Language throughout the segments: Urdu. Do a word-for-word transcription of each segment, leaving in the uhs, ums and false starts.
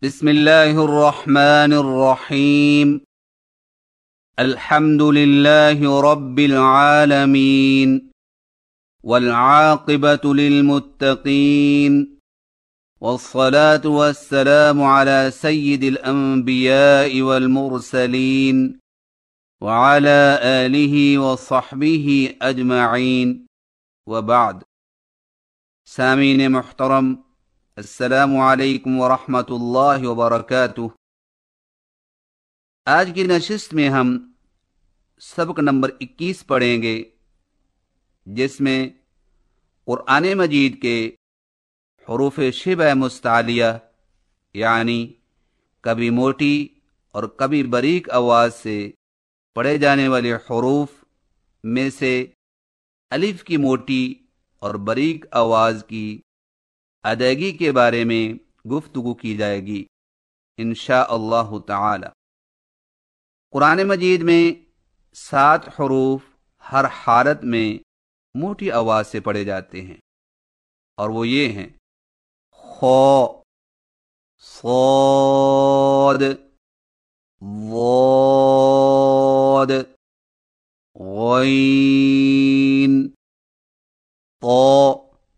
بسم اللہ الرحمن الرحیم الحمد للہ رب العالمین والعاقبة للمتقین والصلاة والسلام على سید الانبیاء والمرسلین وعلى آلہ وصحبہ اجمعین وبعد۔ سامعین محترم، السلام علیکم ورحمۃ اللہ وبرکاتہ۔ آج کی نشست میں ہم سبق نمبر اکیس پڑھیں گے، جس میں قرآن مجید کے حروف شبہ مستعلیہ یعنی کبھی موٹی اور کبھی باریک آواز سے پڑھے جانے والے حروف میں سے الف کی موٹی اور باریک آواز کی ادائیگی کے بارے میں گفتگو کی جائے گی انشاء اللہ تعالی۔ قرآن مجید میں سات حروف ہر حالت میں موٹی آواز سے پڑھے جاتے ہیں، اور وہ یہ ہیں: خا، صاد، ضاد، غین، طا،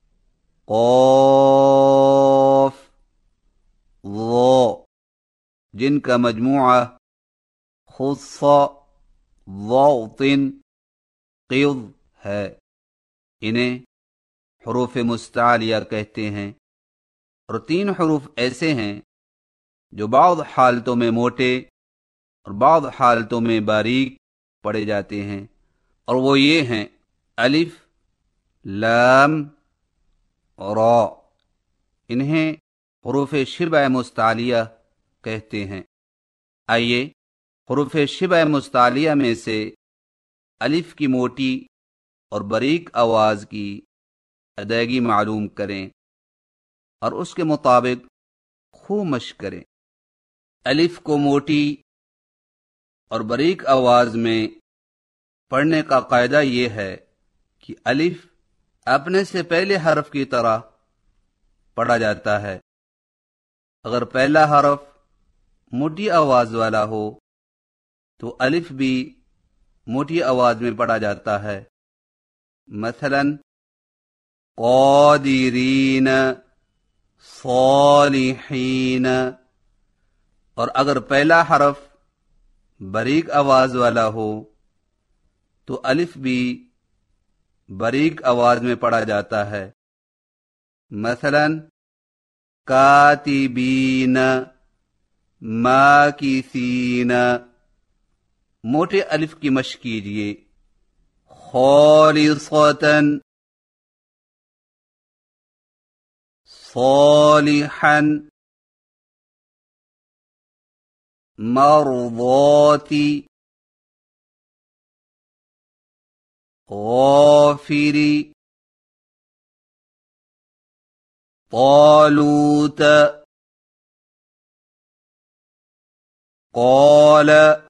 قاف، ظا، جن کا مجموعہ خص، ضغط، قض ہے۔ انہیں حروف مستعلیہ کہتے ہیں، اور تین حروف ایسے ہیں جو بعض حالتوں میں موٹے اور بعض حالتوں میں باریک پڑھے جاتے ہیں، اور وہ یہ ہیں: الف، لام، را۔ انہیں حروف شبہ مستعلیہ کہتے ہیں۔ آئیے حروف شبہ مستعلیہ میں سے الف کی موٹی اور باریک آواز کی ادائیگی معلوم کریں اور اس کے مطابق خوب مشق کریں۔ الف کو موٹی اور باریک آواز میں پڑھنے کا قاعدہ یہ ہے کہ الف اپنے سے پہلے حرف کی طرح پڑھا جاتا ہے۔ اگر پہلا حرف موٹی آواز والا ہو تو الف بھی موٹی آواز میں پڑھا جاتا ہے، مثلا قادرین، صالحین۔ اور اگر پہلا حرف باریک آواز والا ہو تو الف بھی باریک آواز میں پڑھا جاتا ہے، مثلا کاتبین، ماکثین۔ موٹے الف کی مشق کیجیے: خالصۃ، صالحا، مرضاتی، غافری، طالوت، قال،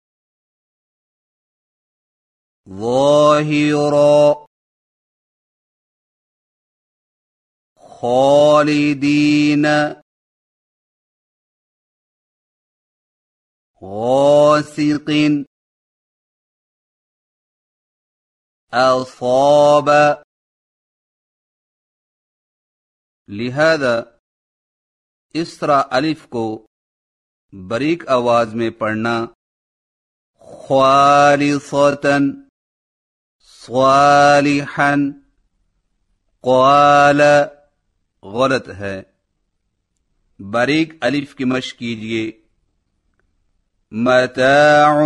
ظاہرا، خالدین، غاسق، اصاب۔ لہذا اس طرح الف کو باریک آواز میں پڑھنا خالصۃ، صالحا، قال غلط ہے۔ باریک الف کی مشق کیجیے: متاع،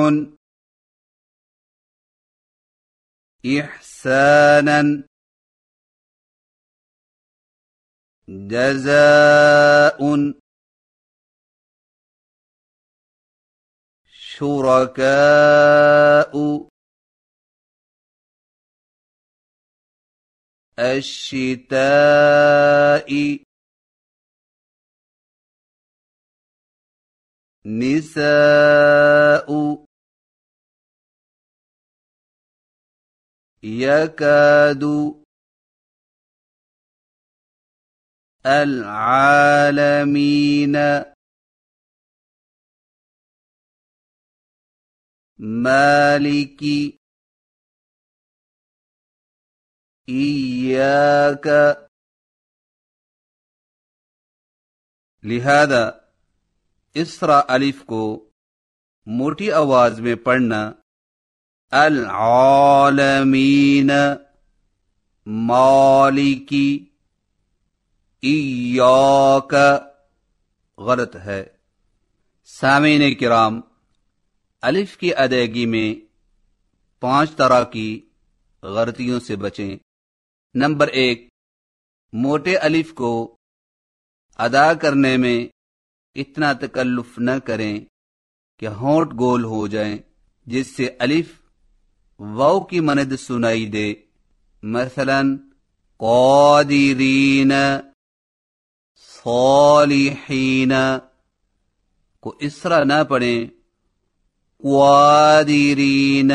احسانا، جزاء، شرکاء، الشتاء، نساء، یکاد، العالمین۔ مالکی ایاک. لہذا اسرا الف کو موٹی آواز میں پڑھنا. العالمین مالکی ایاک غلط ہے. سامعین کرام، الف کی ادائیگی میں پانچ طرح کی غلطیوں سے بچیں. نمبر ایک، موٹے الف کو ادا کرنے میں اتنا تکلف نہ کریں کہ ہونٹ گول ہو جائیں جس سے الف واو کی مانند سنائی دے. مثلا قادرین، صالحین کو اس طرح نہ پڑھیں قادرین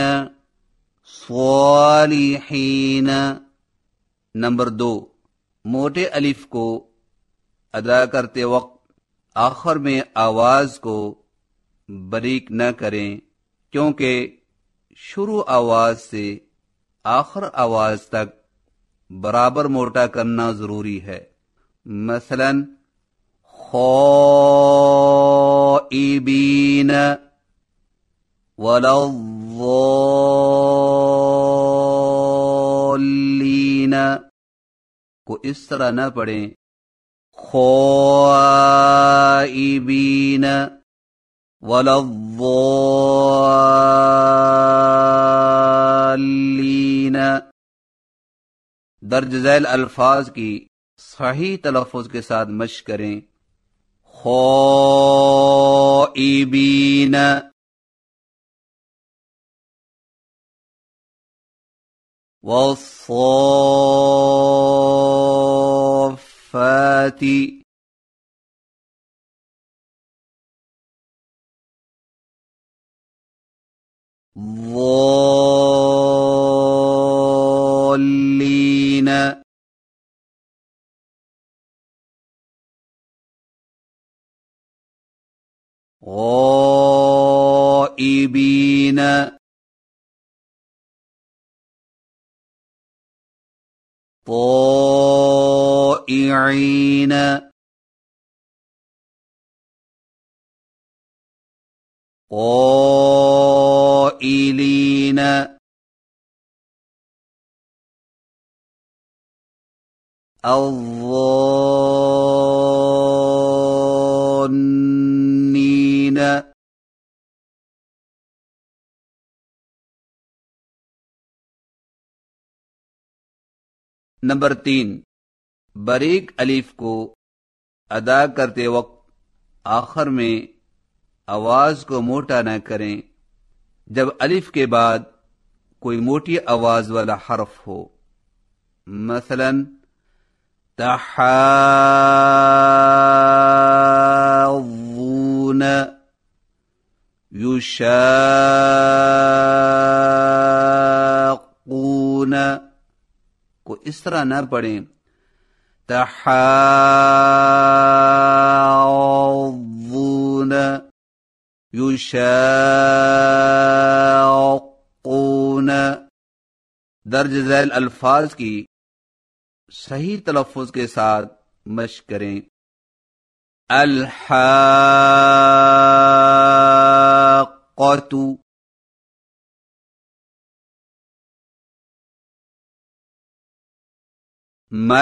صالحین. نمبر دو، موٹے الف کو ادا کرتے وقت آخر میں آواز کو باریک نہ کریں، کیونکہ شروع آواز سے آخر آواز تک برابر موٹا کرنا ضروری ہے. مثلا خائبین ولا الضالین کو اس طرح نہ پڑھیں خائبین ولا الضالین. درج ذیل الفاظ کی صحیح تلفظ کے ساتھ مشق کریں. خائبین، والصافات، ضالین، غائبین، طائعین، قائلین، الظانین. نمبر تین، باریک الف کو ادا کرتے وقت آخر میں آواز کو موٹا نہ کریں جب الف کے بعد کوئی موٹی آواز والا حرف ہو. مثلا تحاضون، یشاقون کو اس طرح نہ پڑھیں تحاضون یشاقون. درج ذیل الفاظ کی صحیح تلفظ کے ساتھ مشق کریں. الحاقۃ، ما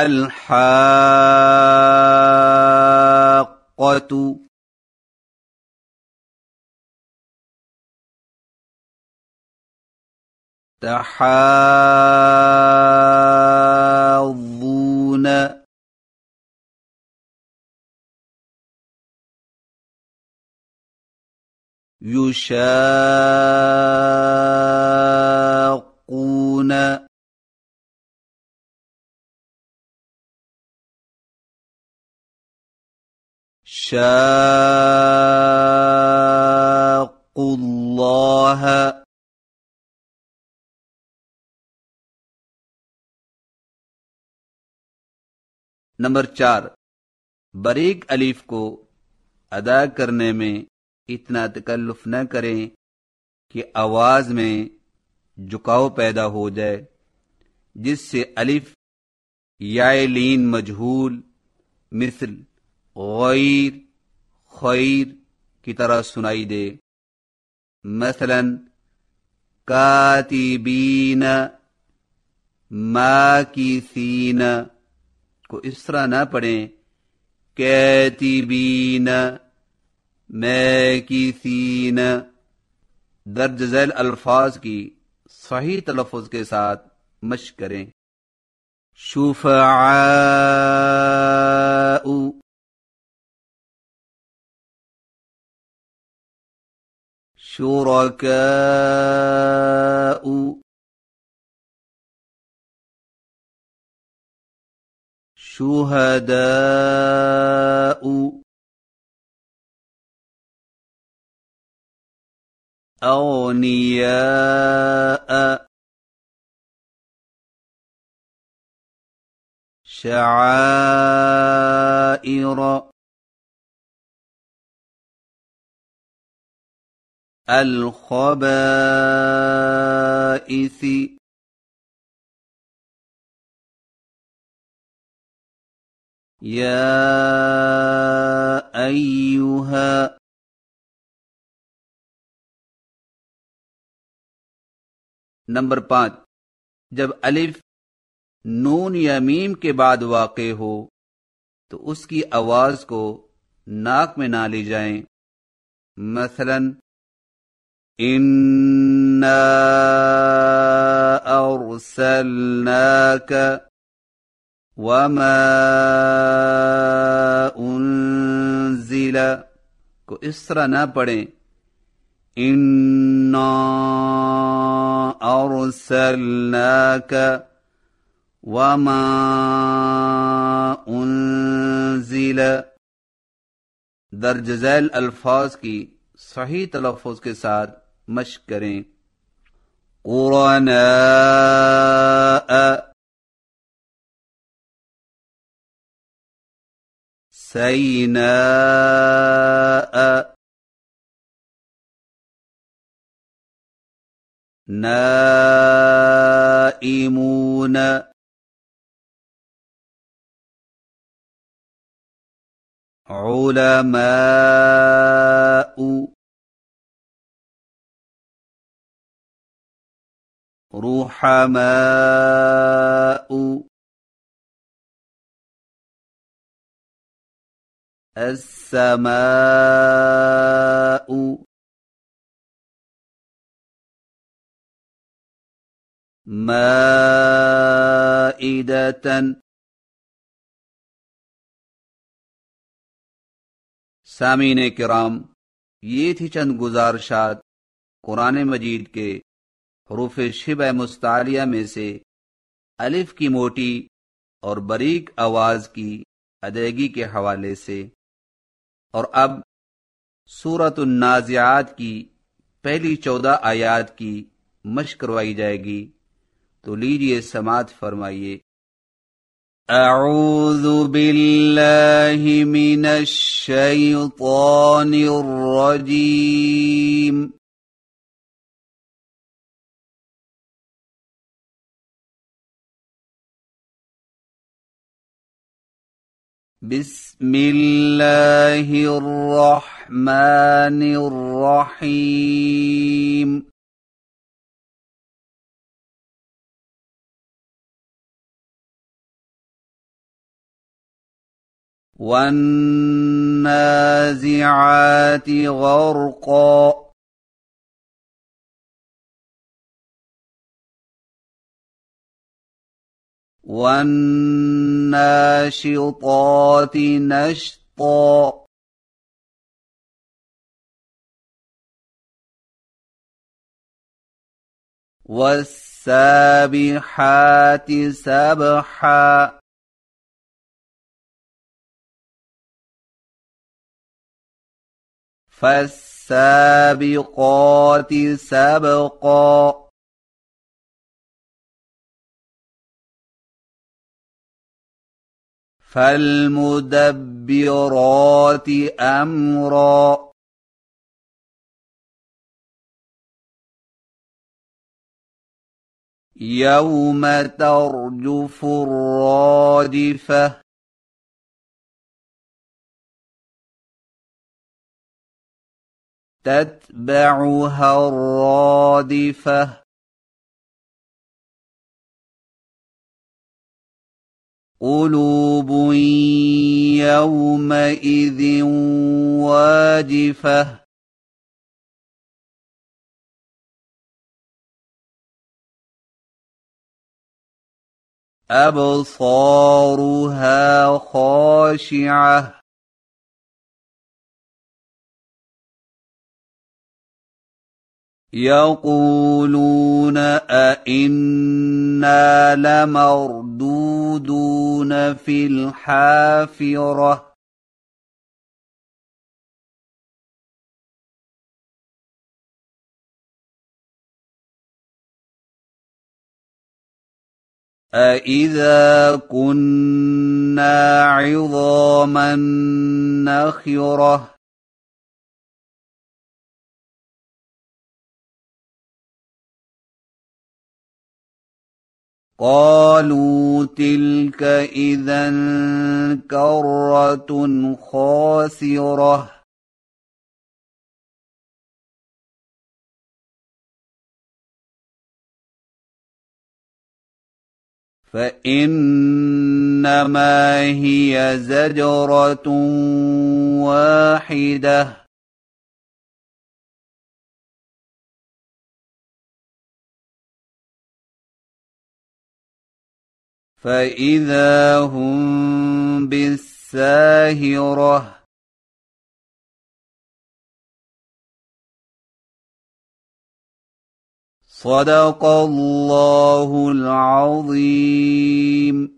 الحاقۃ، تحاضون، یشاقون، شاقوا اللہ. نمبر چار، باریک الف کو ادا کرنے میں اتنا تکلف نہ کریں کہ آواز میں جھکاؤ پیدا ہو جائے، جس سے الف یا لین مجہول مثل غیر خیر کی طرح سنائی دے۔ مثلا کاتبین ماکثین کو اس طرح نہ پڑھیں کاتبین ماکثین۔ درج ذیل الفاظ کی صحیح تلفظ کے ساتھ مشق کریں۔ شفعاء، شرکاء، شہداء، اغنیاء، شعائر، الخبائث، یا ایہا۔ نمبر پانچ، جب الف نون یا میم کے بعد واقع ہو تو اس کی آواز کو ناک میں نہ لی جائیں۔ مثلا انا ارسلناک وما انزل کو اس طرح نہ پڑھیں انا ارسلناک وما انزل۔ درج ذیل الفاظ کی صحیح تلفظ کے ساتھ مشق کریں۔ قرناء، سیناء، نائمون، علماء، رحماء، السماء، مائدة۔ سامعین کرام، یہ تھی چند گزارشات قرآن مجید کے حروف شبہ مستعلیہ میں سے الف کی موٹی اور باریک آواز کی ادائیگی کے حوالے سے۔ اور اب سورۃ النازعات کی پہلی چودہ آیات کی مشق کروائی جائے گی، تو لیجئے سماعت فرمائیے۔ اعوذ باللہ من الشیطان الرجیم۔ بسم اللہ الرحمن الرحیم۔ والنازعات غرقا، والناشطات نشطا، والسابحات سبحا، فالسابقات سبقا، فالمدبرات امرا، يوم ترجف الرادفة تتبعها الرادفة قلوب يومئذ واجفة أبصارها خاشعة يقولون أئنا لمردودون في الحافرة أإذا كنا عظاما نخرة قالوا تلك إذا كرة خاسرة فإنما هي زجرة واحدة فإذا هم بالساهرة صدق الله العظيم.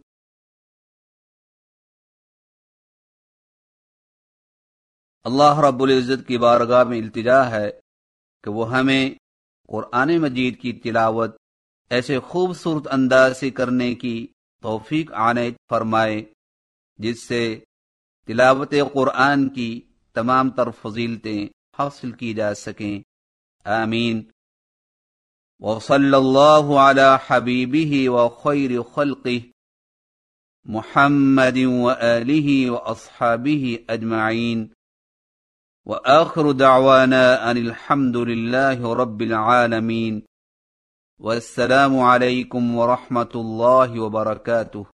अल्लाह रब्बुल इज़्ज़त की बारगाह में इल्तिजा है कि वो हमें कुरान मजीद की तिलावत ऐसे खूबसूरत अंदाज से करने की तौफीक आनैत फरमाए जिससे तिलावत कुरान की तमाम तर फजीलतें हासिल की जा सकें। आमीन। व सल्लल्लाहु अला हबीबिही व खैर खल्क़िही मुहम्मदिन व आलिही व अस्हाबिही अजमईन व आखिरु दअवाना अनिल हम्दुलिल्लाहि रब्बिल आलमीन। वस्सलामु अलैकुम व रहमतुल्लाहि व बरकातुहू।